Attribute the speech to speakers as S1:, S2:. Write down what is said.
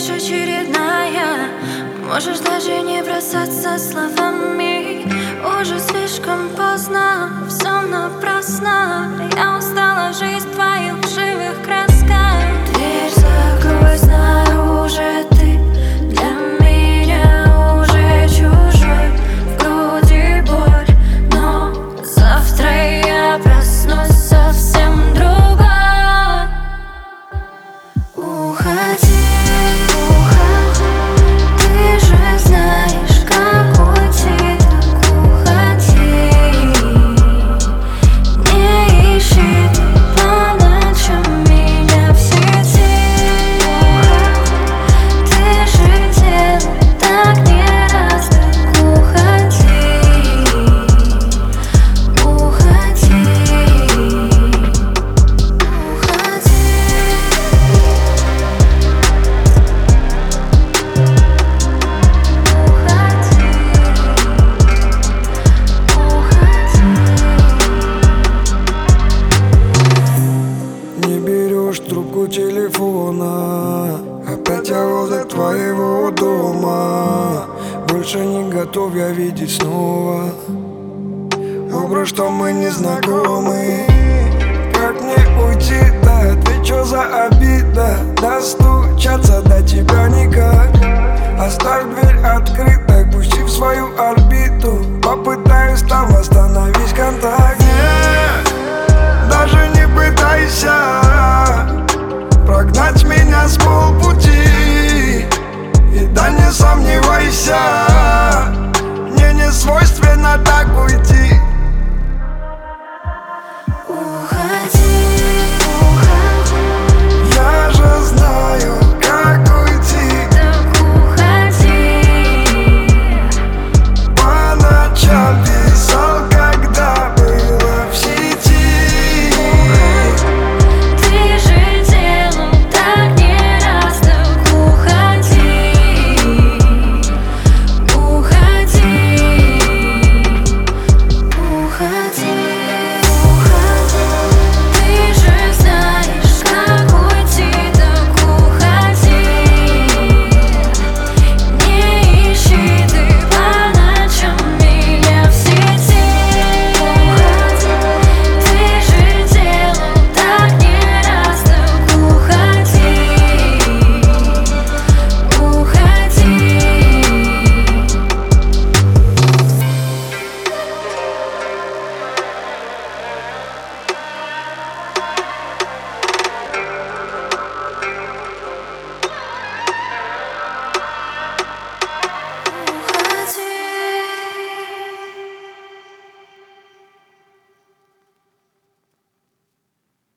S1: лишь очередная. Можешь даже не бросаться словами. Уже слишком поздно, все напрасно. Я устала жить в твоих лживых красках. Дверь закрой снаружи, ты для меня уже чужой. В груди боль, но завтра я проснусь совсем другой. Уходи.
S2: Трубку телефона, опять я возле твоего дома. Больше не готов я видеть снова образ, что мы не знакомы. Как мне уйти, да, ты чё за обида? Достучаться до тебя никак. Оставь дверь открытой, пусти в свою орбиту. Попытаюсь там восстановить контакт. Нет, даже не пытайся прогнать меня с полпути. И да не сомневайся, мне не свойственно так уйти.